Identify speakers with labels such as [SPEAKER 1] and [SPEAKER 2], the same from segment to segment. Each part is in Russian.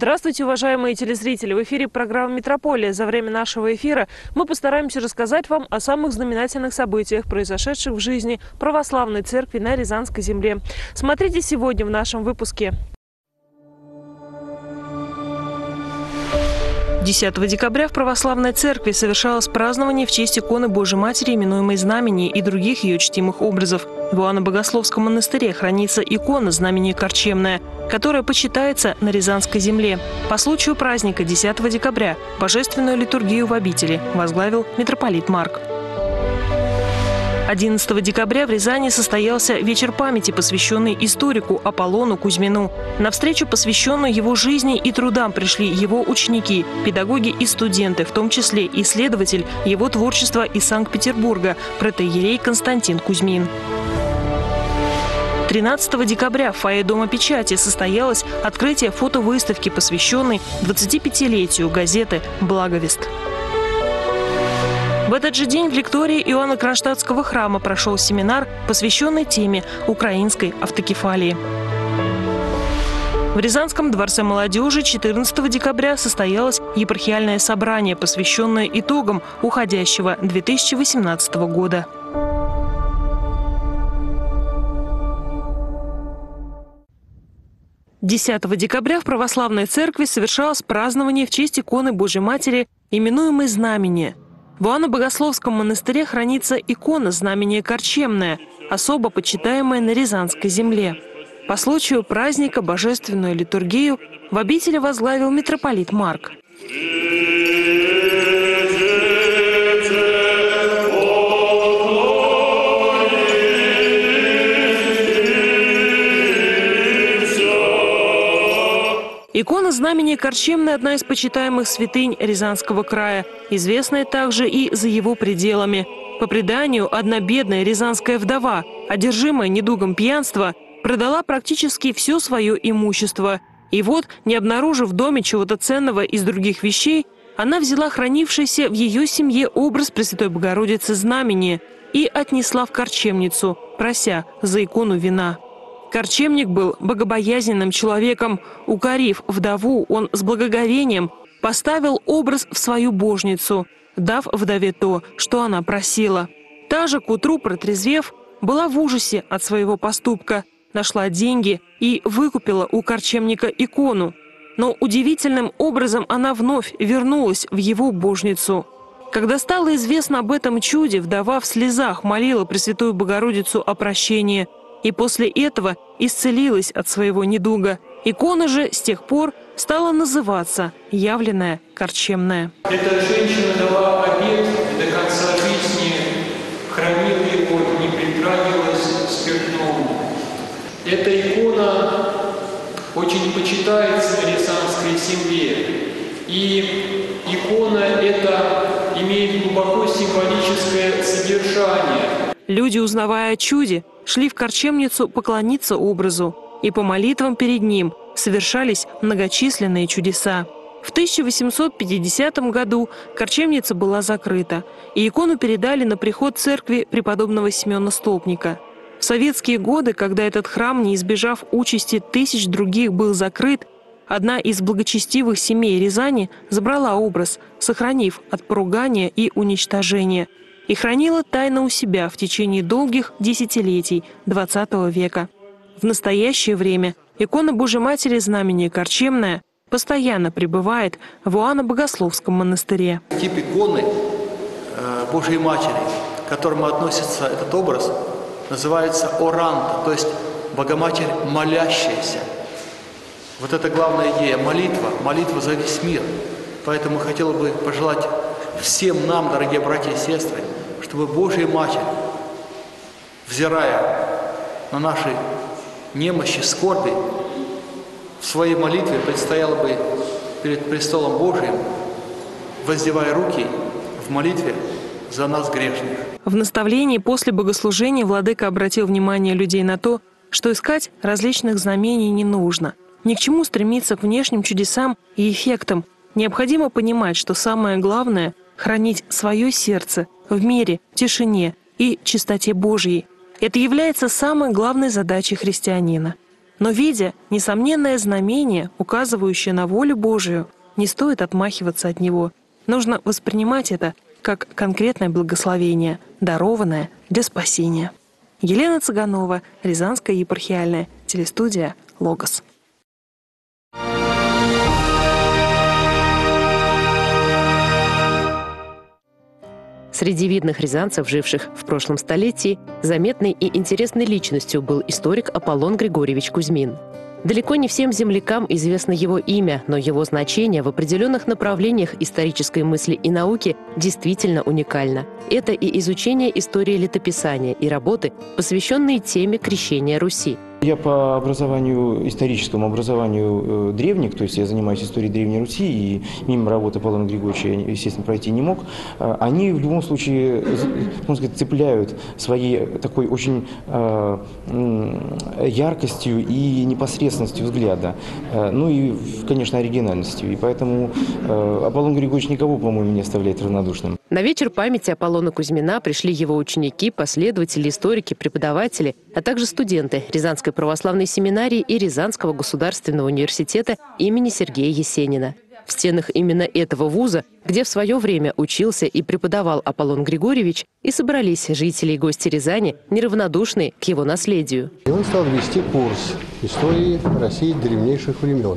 [SPEAKER 1] Здравствуйте, уважаемые телезрители! В эфире программа «Метрополия». За время нашего эфира мы постараемся рассказать вам о самых знаменательных событиях, произошедших в жизни православной церкви на Рязанской земле. Смотрите сегодня в нашем выпуске. 10 декабря в Православной Церкви совершалось празднование в честь иконы Божией Матери, именуемой Знамение, и других ее чтимых образов. В Иоанно-Богословском монастыре хранится икона Знамение Корчемное, которая почитается на Рязанской земле. По случаю праздника 10 декабря божественную литургию в обители возглавил митрополит Марк. 11 декабря в Рязани состоялся вечер памяти, посвященный историку Аполлону Кузьмину. На встречу, посвященную его жизни и трудам, пришли его ученики, педагоги и студенты, в том числе исследователь его творчества из Санкт-Петербурга, протоиерей Константин Кузьмин. 13 декабря в фойе Дома печати состоялось открытие фотовыставки, посвященной 25-летию газеты «Благовест». В этот же день в лектории Иоанна Кронштадтского храма прошел семинар, посвященный теме украинской автокефалии. В Рязанском дворце молодежи 14 декабря состоялось епархиальное собрание, посвященное итогам уходящего 2018 года. – 10 декабря в Православной Церкви совершалось празднование в честь иконы Божией Матери, именуемой Знамение. В Иоанно-Богословском монастыре хранится икона Знамение Корчемное, особо почитаемая на Рязанской земле. По случаю праздника божественную литургию в обители возглавил митрополит Марк. Икона Знамение Корчемное – одна из почитаемых святынь Рязанского края, известная также и за его пределами. По преданию, одна бедная рязанская вдова, одержимая недугом пьянства, продала практически все свое имущество. И вот, не обнаружив в доме чего-то ценного из других вещей, она взяла хранившийся в ее семье образ Пресвятой Богородицы Знамение и отнесла в корчемницу, прося за икону вина. Корчемник был богобоязненным человеком. Укорив вдову, он с благоговением поставил образ в свою божницу, дав вдове то, что она просила. Та же, к утру протрезвев, была в ужасе от своего поступка, нашла деньги и выкупила у корчемника икону. Но удивительным образом она вновь вернулась в его божницу. Когда стало известно об этом чуде, вдова в слезах молила Пресвятую Богородицу о прощении, и после этого исцелилась от своего недуга. Икона же с тех пор стала называться «Явленная Корчемная».
[SPEAKER 2] Эта женщина дала обет и до конца жизни хранила его, не притрагивалась к спиртному. Эта икона очень почитается на Рязанской земле. И икона эта имеет глубоко символическое содержание.
[SPEAKER 1] Люди, узнавая о чуде, шли в корчемницу поклониться образу, и по молитвам перед ним совершались многочисленные чудеса. В 1850 году корчемница была закрыта, и икону передали на приход церкви преподобного Семена Столпника. В советские годы, когда этот храм, не избежав участи тысяч других, был закрыт, одна из благочестивых семей Рязани забрала образ, сохранив от поругания и уничтожения, и хранила тайно у себя в течение долгих десятилетий XX века. В настоящее время икона Божией Матери Знамение Корчемное постоянно пребывает в Иоанно-Богословском монастыре.
[SPEAKER 3] Тип иконы Божией Матери, к которому относится этот образ, называется оранта, то есть Богоматерь молящаяся. Вот это главная идея – молитва за весь мир. Поэтому хотел бы пожелать всем нам, дорогие братья и сестры, чтобы Божья Матерь, взирая на наши немощи, скорби, в своей молитве предстояла бы перед престолом Божиим, воздевая руки в молитве за нас грешных.
[SPEAKER 1] В наставлении после богослужения владыка обратил внимание людей на то, что искать различных знамений не нужно. Ни к чему стремиться к внешним чудесам и эффектам. Необходимо понимать, что самое главное – хранить свое сердце в мире, тишине и чистоте Божьей. Это является самой главной задачей христианина. Но видя несомненное знамение, указывающее на волю Божию, не стоит отмахиваться от него. Нужно воспринимать это как конкретное благословение, дарованное для спасения. Елена Цыганова, Рязанская епархиальная телестудия «Логос».
[SPEAKER 4] Среди видных рязанцев, живших в прошлом столетии, заметной и интересной личностью был историк Аполлон Григорьевич Кузьмин. Далеко не всем землякам известно его имя, но его значение в определенных направлениях исторической мысли и науки действительно уникально. Это и изучение истории летописания, и работы, посвященные теме крещения Руси.
[SPEAKER 5] Я по образованию, историческому образованию древник, то есть я занимаюсь историей Древней Руси, и мимо работы Аполлона Григорьевича я, естественно, пройти не мог. Они в любом случае, можно сказать, цепляют своей такой очень яркостью и непосредственностью взгляда, ну и, конечно, оригинальностью. И поэтому Аполлон Григорьевич никого, по-моему, не оставляет равнодушным.
[SPEAKER 4] На вечер памяти Аполлона Кузьмина пришли его ученики, последователи, историки, преподаватели, а также студенты Рязанской православной семинарии и Рязанского государственного университета имени Сергея Есенина. В стенах именно этого вуза, где в свое время учился и преподавал Аполлон Григорьевич, и собрались жители и гости Рязани, неравнодушные к его наследию.
[SPEAKER 6] И он стал вести курс истории России древнейших времен.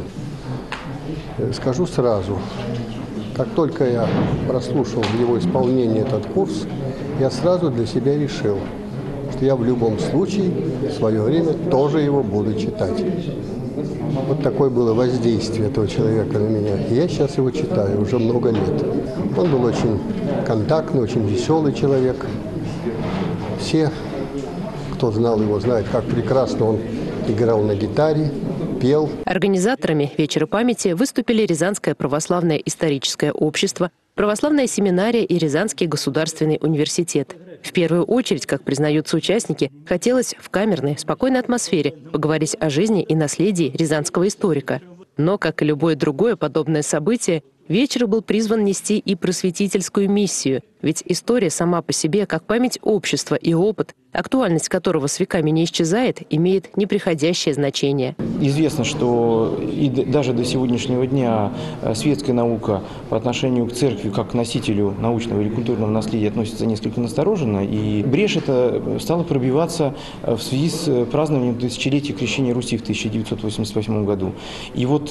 [SPEAKER 6] Скажу сразу, как только я прослушал в его исполнении этот курс, я сразу для себя решил, что я в любом случае в свое время тоже его буду читать. Вот такое было воздействие этого человека на меня. И я сейчас его читаю уже много лет. Он был очень контактный, очень веселый человек. Все, кто знал его, знают, как прекрасно он играл на гитаре, пел.
[SPEAKER 4] Организаторами вечера памяти выступили Рязанское православное историческое общество, Православная семинария и Рязанский государственный университет. В первую очередь, как признаются участники, хотелось в камерной, спокойной атмосфере поговорить о жизни и наследии рязанского историка. Но, как и любое другое подобное событие, вечер был призван нести и просветительскую миссию, ведь история сама по себе, как память общества и опыт, актуальность которого с веками не исчезает, имеет неприходящее значение.
[SPEAKER 5] Известно, что и даже до сегодняшнего дня светская наука по отношению к церкви как к носителю научного или культурного наследия относится несколько настороженно, и брешь эта стала пробиваться в связи с празднованием тысячелетия крещения Руси в 1988 году. И вот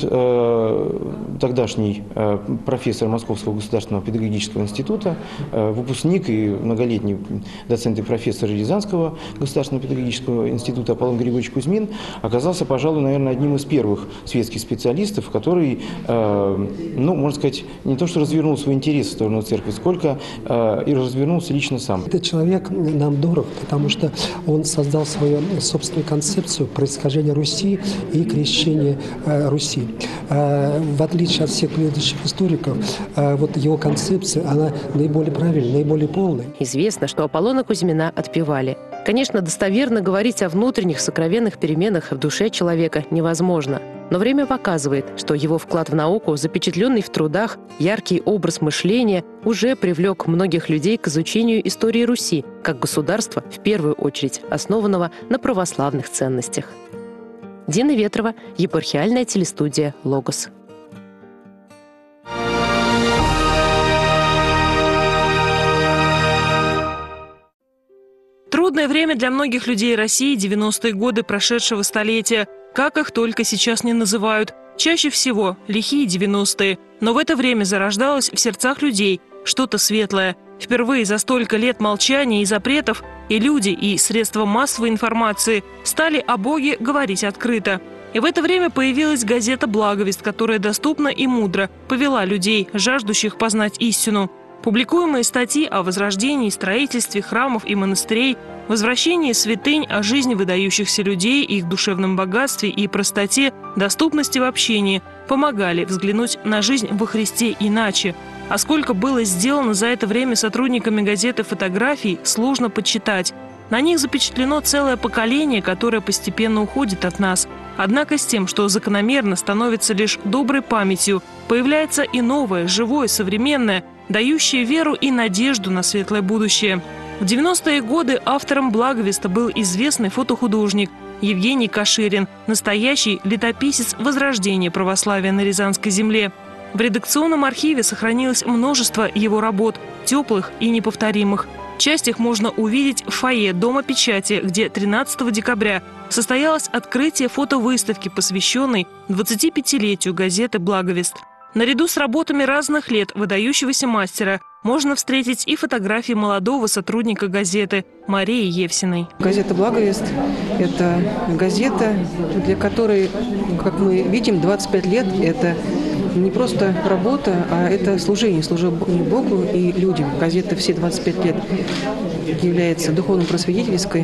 [SPEAKER 5] тогдашний профессор Московского государственного педагогического института, выпускник и многолетний доцент и профессор Рязанского государственного педагогического института Аполлон Григорьевич Кузьмин оказался, пожалуй, наверное, одним из первых светских специалистов, который, ну, можно сказать, не то что развернул свой интерес в сторону церкви, сколько и развернулся лично сам.
[SPEAKER 7] Этот человек нам дорог, потому что он создал свою собственную концепцию происхождения Руси и крещения Руси. В отличие от всех предыдущих историков, вот его концепция, она наиболее правильная, наиболее полная.
[SPEAKER 4] Известно, что Аполлона Кузьмина отпевали. Конечно, достоверно говорить о внутренних сокровенных переменах в душе человека невозможно. Но время показывает, что его вклад в науку, запечатленный в трудах, яркий образ мышления, уже привлек многих людей к изучению истории Руси, как государства, в первую очередь, основанного на православных ценностях. Дина Ветрова, епархиальная телестудия «Логос».
[SPEAKER 1] Трудное время для многих людей России 90-е годы прошедшего столетия, как их только сейчас не называют. Чаще всего лихие 90-е. Но в это время зарождалось в сердцах людей что-то светлое. Впервые за столько лет молчания и запретов и люди, и средства массовой информации стали о Боге говорить открыто. И в это время появилась газета «Благовест», которая доступно и мудро повела людей, жаждущих познать истину. Публикуемые статьи о возрождении и строительстве храмов и монастырей, возвращении святынь, о жизни выдающихся людей, их душевном богатстве и простоте, доступности в общении помогали взглянуть на жизнь во Христе иначе. А сколько было сделано за это время сотрудниками газеты фотографий, сложно подсчитать. На них запечатлено целое поколение, которое постепенно уходит от нас. Однако с тем, что закономерно становится лишь доброй памятью, появляется и новое, живое, современное, дающее веру и надежду на светлое будущее. В 90-е годы автором «Благовеста» был известный фотохудожник Евгений Каширин, настоящий летописец возрождения православия на Рязанской земле. В редакционном архиве сохранилось множество его работ, теплых и неповторимых. Часть их можно увидеть в фойе Дома печати, где 13 декабря состоялось открытие фотовыставки, посвященной 25-летию газеты «Благовест». Наряду с работами разных лет выдающегося мастера можно встретить и фотографии молодого сотрудника газеты Марии Евсиной.
[SPEAKER 8] Газета «Благовест» – это газета, для которой, как мы видим, 25 лет – это не просто работа, а это служение Богу и людям. Газета все 25 лет является духовно-просветительской.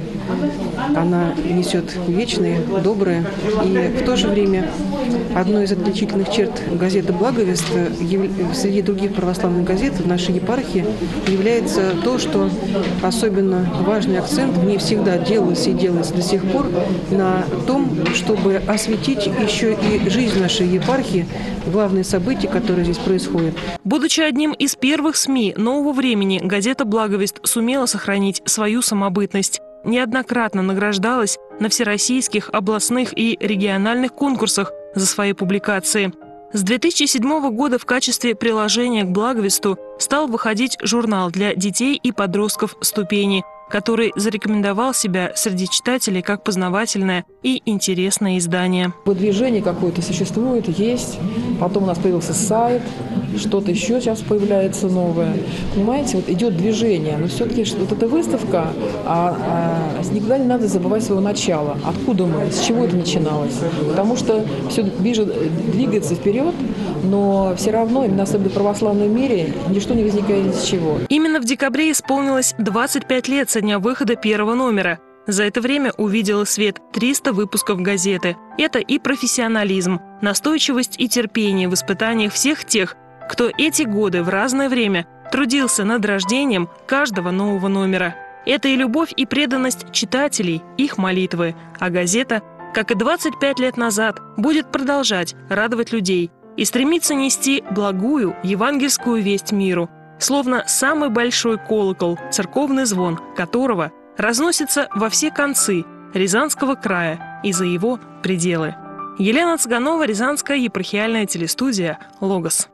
[SPEAKER 8] Она несет вечное, доброе. И в то же время одной из отличительных черт газеты «Благовест» среди других православных газет в нашей епархии является то, что особенно важный акцент в ней всегда делался и делается до сих пор на том, чтобы осветить еще и жизнь нашей епархии, главные события, которые здесь происходят.
[SPEAKER 1] Будучи одним из первых СМИ нового времени, газета «Благовест» сумела сохранить свою самобытность. Неоднократно награждалась на всероссийских, областных и региональных конкурсах за свои публикации. С 2007 года в качестве приложения к «Благовесту» стал выходить журнал для детей и подростков «Ступени», который зарекомендовал себя среди читателей как познавательное и интересное издание.
[SPEAKER 9] Движение какое-то существует, есть. Потом у нас появился сайт, что-то еще сейчас появляется новое. Понимаете, вот идет движение. Но все-таки вот эта выставка, никогда не надо забывать своего начала. Откуда мы, с чего это начиналось. Потому что все двигается вперед, но все равно, именно особенно в православном мире, ничто не возникает ни с чего.
[SPEAKER 1] Именно в декабре исполнилось 25 лет со дня выхода первого номера. За это время увидела свет 300 выпусков газеты. Это и профессионализм, настойчивость и терпение в испытаниях всех тех, кто эти годы в разное время трудился над рождением каждого нового номера. Это и любовь, и преданность читателей, их молитвы. А газета, как и 25 лет назад, будет продолжать радовать людей и стремиться нести благую евангельскую весть миру, словно самый большой колокол, церковный звон которого разносится во все концы Рязанского края и за его пределы. Елена Цыганова, Рязанская епархиальная телестудия «Логос».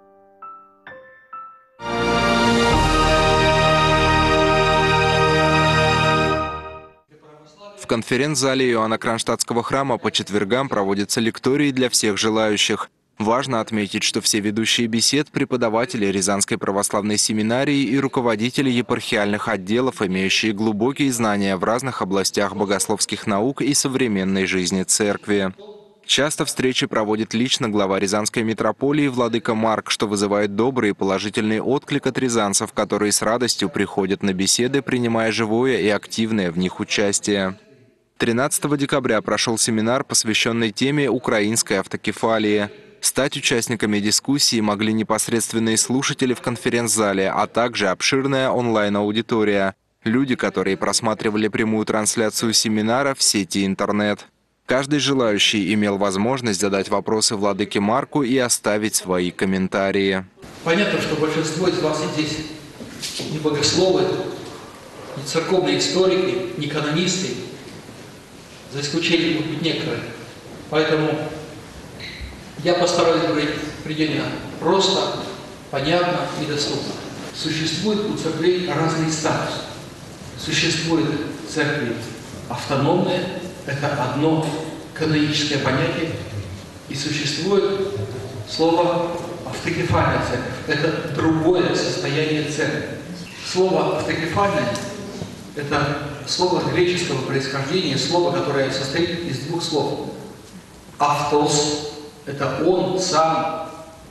[SPEAKER 10] В конференц-зале Иоанна Кронштадтского храма по четвергам проводятся лектории для всех желающих. Важно отметить, что все ведущие бесед – преподаватели Рязанской православной семинарии и руководители епархиальных отделов, имеющие глубокие знания в разных областях богословских наук и современной жизни церкви. Часто встречи проводит лично глава Рязанской митрополии владыка Марк, что вызывает добрый и положительный отклик от рязанцев, которые с радостью приходят на беседы, принимая живое и активное в них участие. 13 декабря прошел семинар, посвященный теме украинской автокефалии. Стать участниками дискуссии могли непосредственные слушатели в конференц-зале, а также обширная онлайн-аудитория. Люди, которые просматривали прямую трансляцию семинара в сети интернет. Каждый желающий имел возможность задать вопросы владыке Марку и оставить свои комментарии.
[SPEAKER 3] Понятно, что большинство из вас здесь не богословы, не церковные историки, не канонисты, за исключением, может быть, некоторых. Поэтому я постараюсь говорить предельно просто, понятно и доступно. Существует у церквей разный статус. Существует церкви автономные, это одно каноническое понятие, и существует слово автокефальная церковь, это другое состояние церкви. Слово автокефальное – это слово греческого происхождения, слово, которое состоит из двух слов. Автос – это он сам,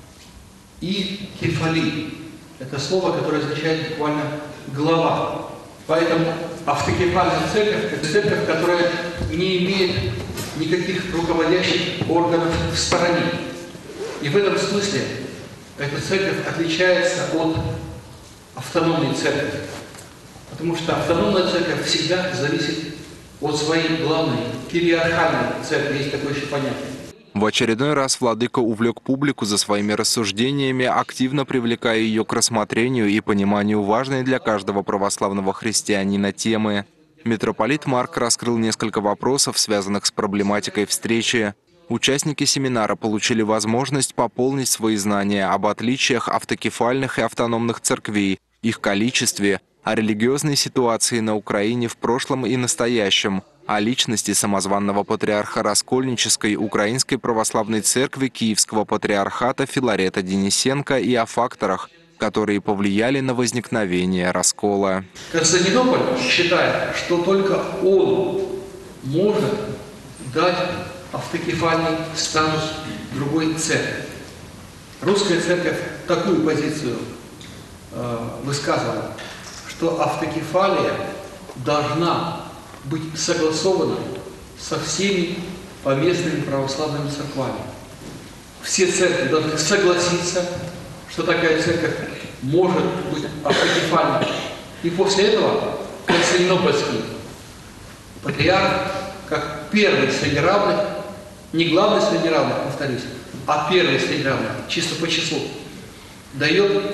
[SPEAKER 3] и кефали – это слово, которое означает буквально глава. Поэтому автокефальная церковь – это церковь, которая не имеет никаких руководящих органов в стороне. И в этом смысле эта церковь отличается от автономной церкви. Потому что автономная церковь всегда зависит от своей главной, кириархальной церкви, есть такое еще понятие.
[SPEAKER 10] В очередной раз владыка увлек публику за своими рассуждениями, активно привлекая ее к рассмотрению и пониманию важной для каждого православного христианина темы. Митрополит Марк раскрыл несколько вопросов, связанных с проблематикой встречи. Участники семинара получили возможность пополнить свои знания об отличиях автокефальных и автономных церквей, их количестве, о религиозной ситуации на Украине в прошлом и настоящем, о личности самозванного патриарха Раскольнической Украинской Православной Церкви Киевского Патриархата Филарета Денисенко и о факторах, которые повлияли на возникновение раскола.
[SPEAKER 3] Константинополь считает, что только он может дать автокефальный статус другой церкви. Русская церковь такую позицию высказывала, что автокефалия должна быть согласована со всеми поместными православными церквами. Все церкви должны согласиться, что такая церковь может быть автокефальной. И после этого Константинопольский патриарх, как первый среди равных, не главный среди равных, повторюсь, а первый среди равных, чисто по числу, дает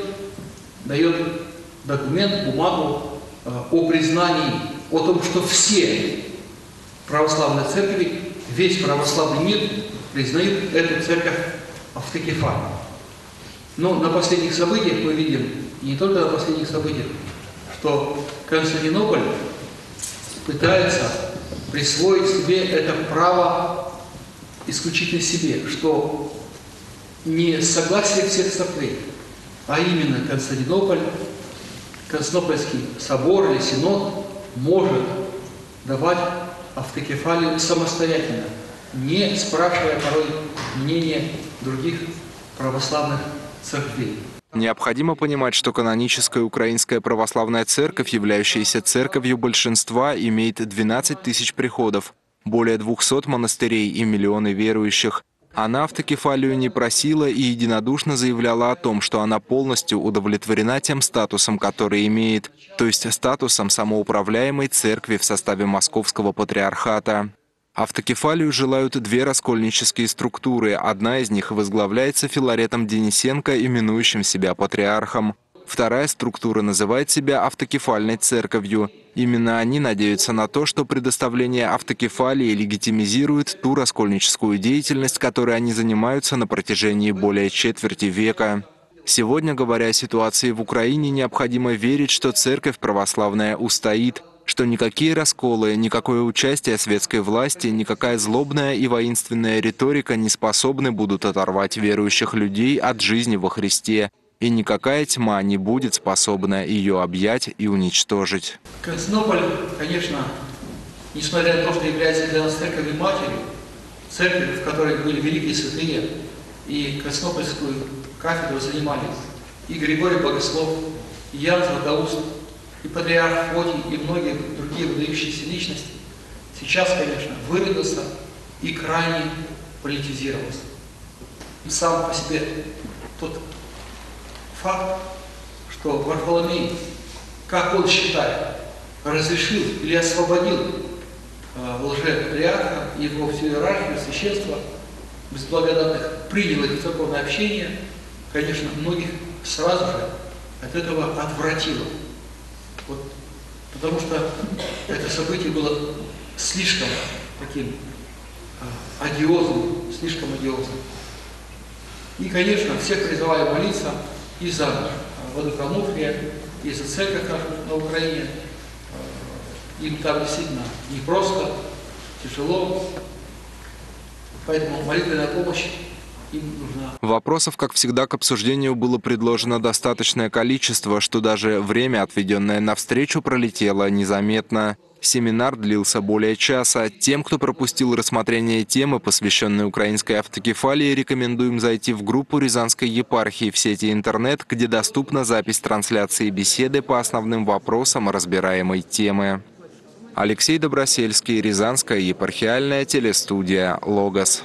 [SPEAKER 3] документ, бумагу о признании, о том, что все православные церкви, весь православный мир признают эту церковь автокефальной. Но на последних событиях мы видим, и не только на последних событиях, что Константинополь пытается присвоить себе это право исключительно себе, что не согласие всех церквей, а именно Константинопольский собор или синод может давать автокефалию самостоятельно, не спрашивая порой мнения других православных церквей.
[SPEAKER 10] Необходимо понимать, что каноническая Украинская Православная Церковь, являющаяся церковью большинства, имеет 12 тысяч приходов, более 200 монастырей и миллионы верующих. Она автокефалию не просила и единодушно заявляла о том, что она полностью удовлетворена тем статусом, который имеет, то есть статусом самоуправляемой церкви в составе Московского патриархата. Автокефалию желают две раскольнические структуры. Одна из них возглавляется Филаретом Денисенко, именующим себя патриархом. Вторая структура называет себя автокефальной церковью. Именно они надеются на то, что предоставление автокефалии легитимизирует ту раскольническую деятельность, которой они занимаются на протяжении более четверти века. Сегодня, говоря о ситуации в Украине, необходимо верить, что церковь православная устоит, что никакие расколы, никакое участие светской власти, никакая злобная и воинственная риторика не способны будут оторвать верующих людей от жизни во Христе, и никакая тьма не будет способна ее объять и уничтожить.
[SPEAKER 3] Константинополь, конечно, несмотря на то, что является для нас церковью-матерью, церковью, в которой были великие святые, и Константинопольскую кафедру занимали и Григорий Богослов, и Ян Златоуст, и патриарх Фотий, и многие другие выдающиеся личности, сейчас, конечно, выродился и крайне политизировался. И сам по себе тот факт, что Варфоломей, как он считает, разрешил или освободил лжепатриарха, его всю иерархию, священство безблагодатных, принял их в церковное общение, конечно, многих сразу же от этого отвратило. Вот, потому что это событие было слишком таким одиозным, слишком одиозным. И, конечно, всех призываю молиться и за Владыку Онуфрия, и за церковь на Украине. Им там действительно непросто, тяжело. Поэтому молитвенная помощь им нужна.
[SPEAKER 10] Вопросов, как всегда, к обсуждению было предложено достаточное количество, что даже время, отведенное на встречу, пролетело незаметно. Семинар длился более часа. Тем, кто пропустил рассмотрение темы, посвященной украинской автокефалии, рекомендуем зайти в группу Рязанской епархии в сети интернет, где доступна запись трансляции беседы по основным вопросам разбираемой темы. Алексей Добросельский, Рязанская епархиальная телестудия «Логос».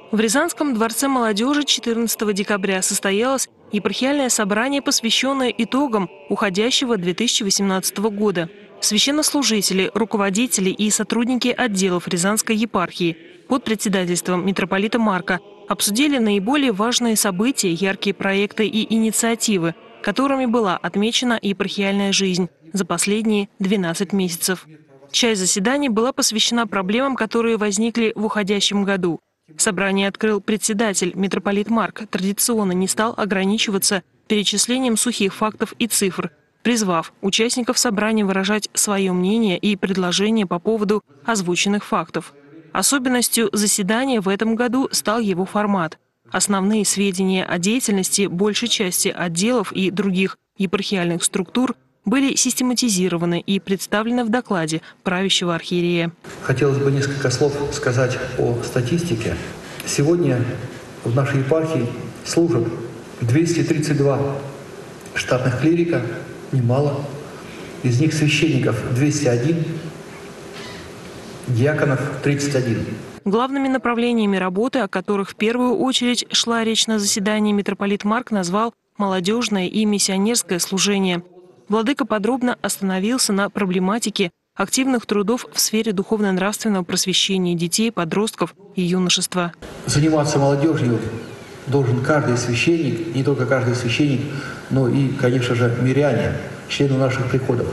[SPEAKER 1] В Рязанском дворце молодежи 14 декабря состоялось епархиальное собрание, посвященное итогам уходящего 2018 года. Священнослужители, руководители и сотрудники отделов Рязанской епархии под председательством митрополита Марка обсудили наиболее важные события, яркие проекты и инициативы, которыми была отмечена епархиальная жизнь за последние 12 месяцев. Часть заседаний была посвящена проблемам, которые возникли в уходящем году. Собрание открыл председатель митрополит Марк, традиционно не стал ограничиваться перечислением сухих фактов и цифр, призвав участников собрания выражать свое мнение и предложения по поводу озвученных фактов. Особенностью заседания в этом году стал его формат. Основные сведения о деятельности большей части отделов и других епархиальных структур были систематизированы и представлены в докладе правящего архиерея.
[SPEAKER 3] Хотелось бы несколько слов сказать о статистике. Сегодня в нашей епархии служат 232 штатных клирика, немало. Из них священников 201, диаконов 31.
[SPEAKER 1] Главными направлениями работы, о которых в первую очередь шла речь на заседании, митрополит Марк назвал молодежное и миссионерское служение. Владыка подробно остановился на проблематике активных трудов в сфере духовно-нравственного просвещения детей, подростков и юношества.
[SPEAKER 3] Заниматься молодежью должен каждый священник, не только каждый священник, но и, конечно же, миряне, члены наших приходов.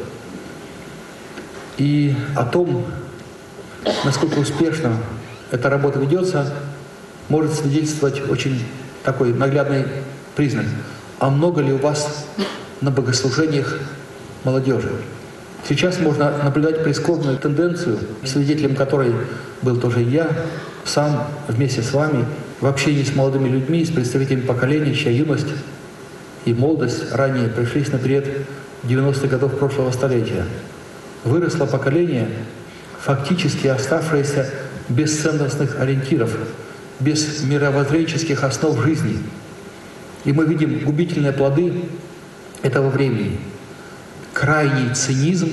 [SPEAKER 3] И о том, насколько успешно эта работа ведется, может свидетельствовать очень такой наглядный признак. А много ли у вас на богослужениях молодежи? Сейчас можно наблюдать прискорбную тенденцию, свидетелем которой был тоже я, сам вместе с вами, в общении с молодыми людьми, с представителями поколения, чья юность и молодость ранее пришлись на период 90-х годов прошлого столетия. Выросло поколение, фактически оставшееся без ценностных ориентиров, без мировоззренческих основ жизни. И мы видим губительные плоды этого времени. Крайний цинизм,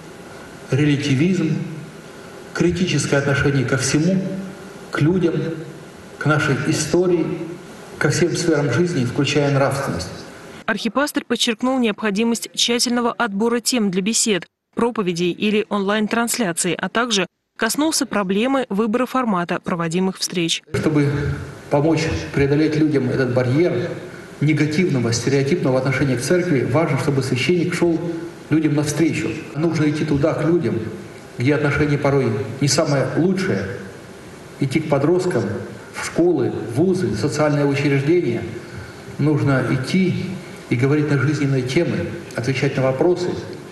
[SPEAKER 3] релятивизм, критическое отношение ко всему, к людям, к нашей истории, ко всем сферам жизни, включая нравственность.
[SPEAKER 1] Архипастырь подчеркнул необходимость тщательного отбора тем для бесед, проповедей или онлайн-трансляций, а также коснулся проблемы выбора формата проводимых встреч.
[SPEAKER 3] Чтобы помочь преодолеть людям этот барьер негативного, стереотипного отношения к церкви, важно, чтобы священник шел людям навстречу. Нужно идти туда, к людям, где отношения порой не самое лучшее. Идти к подросткам, в школы, в вузы, в социальные учреждения. Нужно идти и говорить на жизненные темы, отвечать на вопросы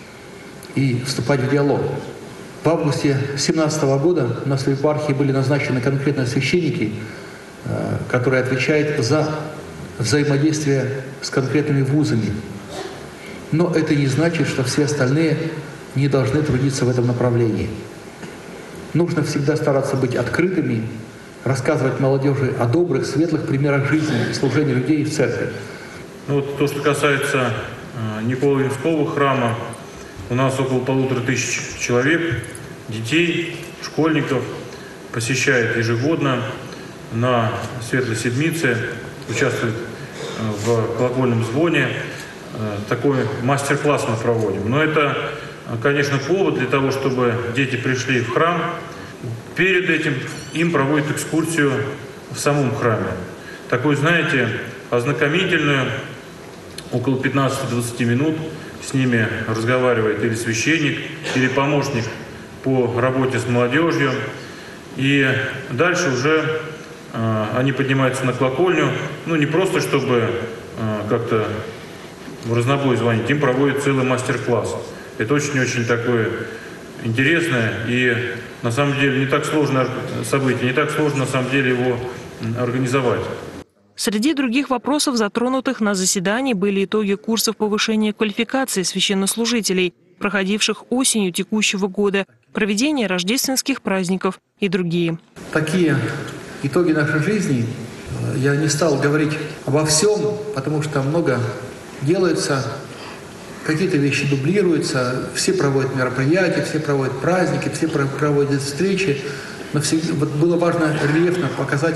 [SPEAKER 3] и вступать в диалог. В августе 2017 года у нас в епархии были назначены конкретно священники, которые отвечают за взаимодействие с конкретными вузами. Но это не значит, что все остальные не должны трудиться в этом направлении. Нужно всегда стараться быть открытыми, рассказывать молодежи о добрых, светлых примерах жизни и служения людей в церкви.
[SPEAKER 11] Ну, вот то, что касается Николаевского храма, у нас около 1500 человек, детей, школьников, посещает ежегодно на Светлой Седмице, участвует в колокольном звоне. Такой мастер-класс мы проводим. Но это, конечно, повод для того, чтобы дети пришли в храм. Перед этим им проводят экскурсию в самом храме. Такую, знаете, ознакомительную, около 15-20 минут с ними разговаривает или священник, или помощник по работе с молодежью. И дальше уже они поднимаются на колокольню, ну не просто чтобы как-то в разнобой звонить, им проводят целый мастер-класс. Это очень-очень такое интересное и на самом деле не так сложное событие, не так сложно на самом деле его организовать.
[SPEAKER 1] Среди других вопросов, затронутых на заседании, были итоги курсов повышения квалификации священнослужителей, проходивших осенью текущего года, проведение рождественских праздников и другие.
[SPEAKER 3] Такие итоги нашей жизни. Я не стал говорить обо всем, потому что много делается, какие-то вещи дублируются, все проводят мероприятия, все проводят праздники, все проводят встречи. Но было важно рельефно показать,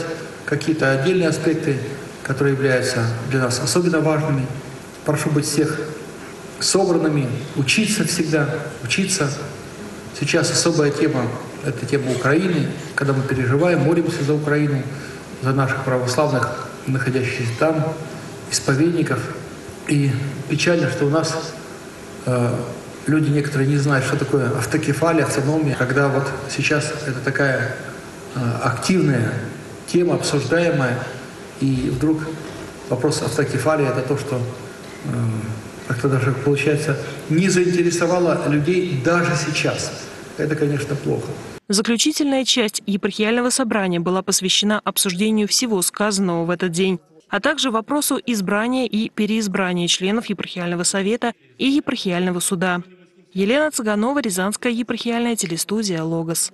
[SPEAKER 3] какие-то отдельные аспекты, которые являются для нас особенно важными. Прошу быть всех собранными, учиться всегда, учиться. Сейчас особая тема – это тема Украины, когда мы переживаем, молимся за Украину, за наших православных, находящихся там, исповедников. И печально, что у нас люди некоторые не знают, что такое автокефалия, автономия, когда вот сейчас это такая активная тема, обсуждаемая, и вдруг вопрос автокефалии – это то, что как-то даже, получается, не заинтересовало людей даже сейчас. Это, конечно, плохо.
[SPEAKER 1] Заключительная часть епархиального собрания была посвящена обсуждению всего сказанного в этот день, а также вопросу избрания и переизбрания членов епархиального совета и епархиального суда. Елена Цыганова, Рязанская епархиальная телестудия «Логос».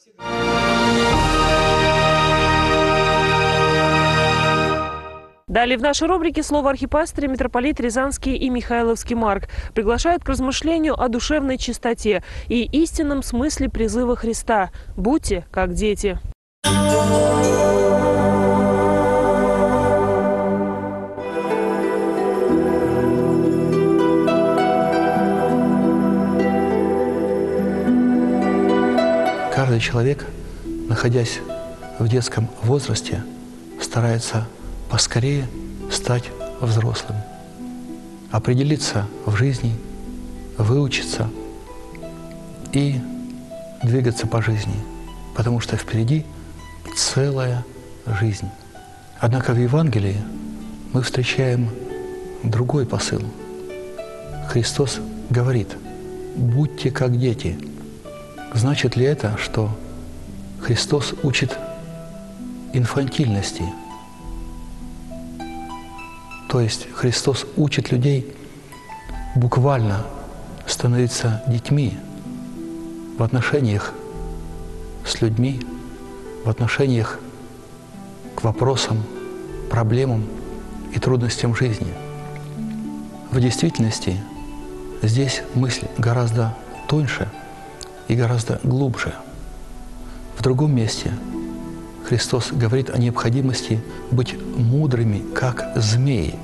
[SPEAKER 1] Далее в нашей рубрике слово архипастыря митрополит Рязанский и Михайловский Марк приглашают к размышлению о душевной чистоте и истинном смысле призыва Христа «Будьте как дети».
[SPEAKER 3] Каждый человек, находясь в детском возрасте, старается поскорее стать взрослым, определиться в жизни, выучиться и двигаться по жизни, потому что впереди целая жизнь. Однако в Евангелии мы встречаем другой посыл. Христос говорит: «Будьте как дети». Значит ли это, что Христос учит инфантильности? То есть Христос учит людей буквально становиться детьми в отношениях с людьми, в отношениях к вопросам, проблемам и трудностям жизни. В действительности здесь мысль гораздо тоньше и гораздо глубже. В другом месте Христос говорит о необходимости быть мудрыми, как змеи.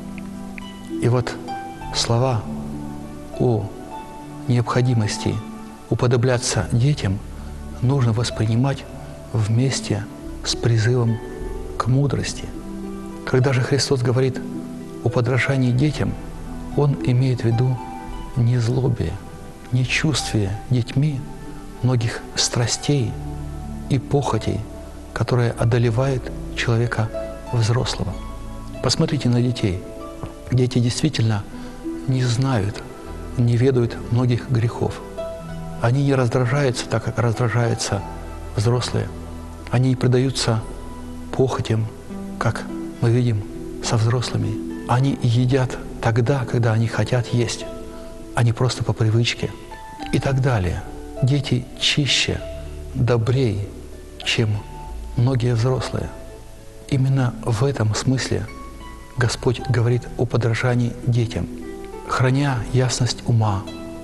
[SPEAKER 3] И вот слова о необходимости уподобляться детям нужно воспринимать вместе с призывом к мудрости. Когда же Христос говорит о подражании детям, Он имеет в виду не злобие, не чувствие детьми многих страстей и похотей, которая одолевает человека взрослого. Посмотрите на детей. Дети действительно не знают, не ведают многих грехов. Они не раздражаются так, как раздражаются взрослые. Они не предаются похотям, как мы видим со взрослыми. Они едят тогда, когда они хотят есть, а не просто по привычке и так далее. Дети чище, добрее, чем многие взрослые. Именно в этом смысле Господь говорит о подражании детям. Храня ясность ума,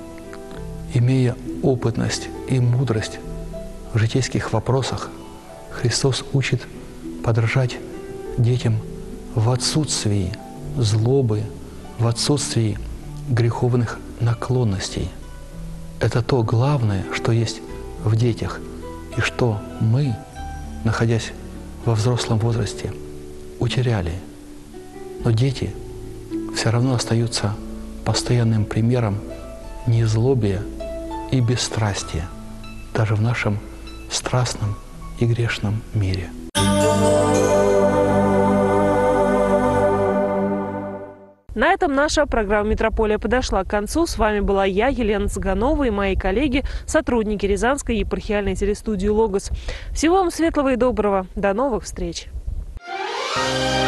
[SPEAKER 3] имея опытность и мудрость в житейских вопросах, Христос учит подражать детям в отсутствии злобы, в отсутствии греховных наклонностей. Это то главное, что есть в детях, и что мы, находясь во взрослом возрасте, утеряли. Но дети все равно остаются постоянным примером незлобия и бесстрастия даже в нашем страстном и грешном мире.
[SPEAKER 1] На этом наша программа «Метрополия» подошла к концу. С вами была я, Елена Цыганова, и мои коллеги, сотрудники Рязанской епархиальной телестудии «Логос». Всего вам светлого и доброго. До новых встреч!